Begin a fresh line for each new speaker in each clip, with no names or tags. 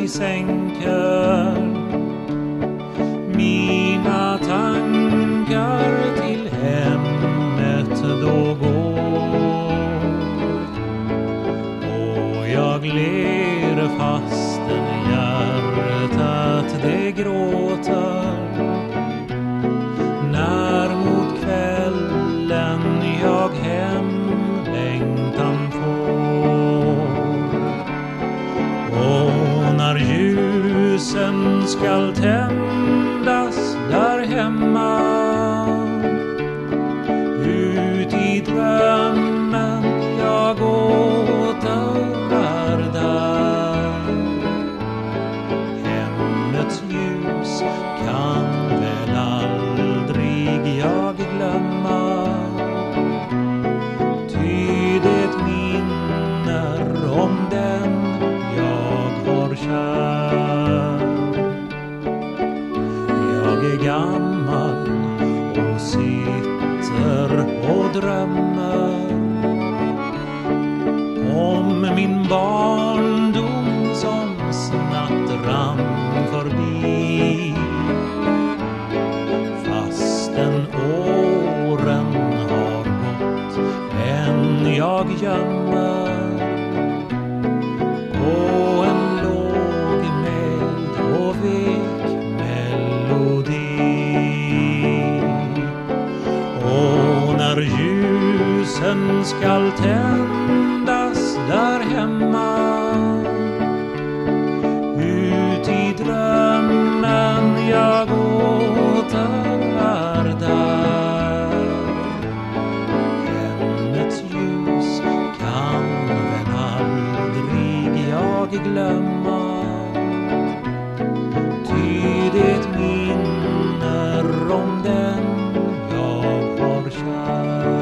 mig sänker mina tankar till hemmet då går, och jag ler fastän hjärtat det gråter, när mot kvällen jag hemlängtan får. Och när ljusen skall tändas där hemma, ut i drömmen jag åter är där. Hemmets ljus kan väl aldrig jag glömma, ty det minner om den jag har kär. Jag är gammal och sitter och drömmer om min barndom som snabbt rann förbi, fastän åren har gått än jag gömmer på en lågmäld och vek melodi. Och när ljusen skall tändas där hemma, ut i drömmen jag åter är där. Hemmets ljus kan väl aldrig jag glömma, ty det minner om den jag har kär.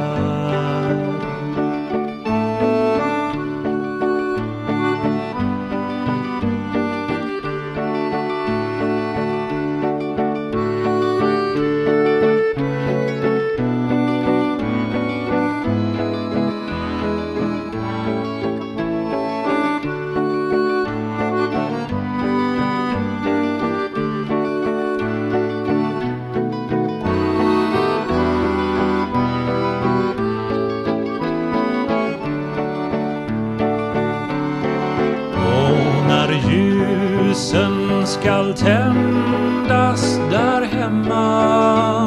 Ljusen skall tändas där hemma,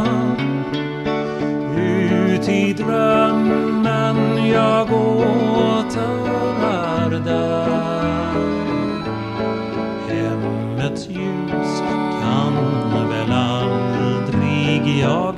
ut i drömmen jag åter är där. Hemmets ljus kan väl aldrig jag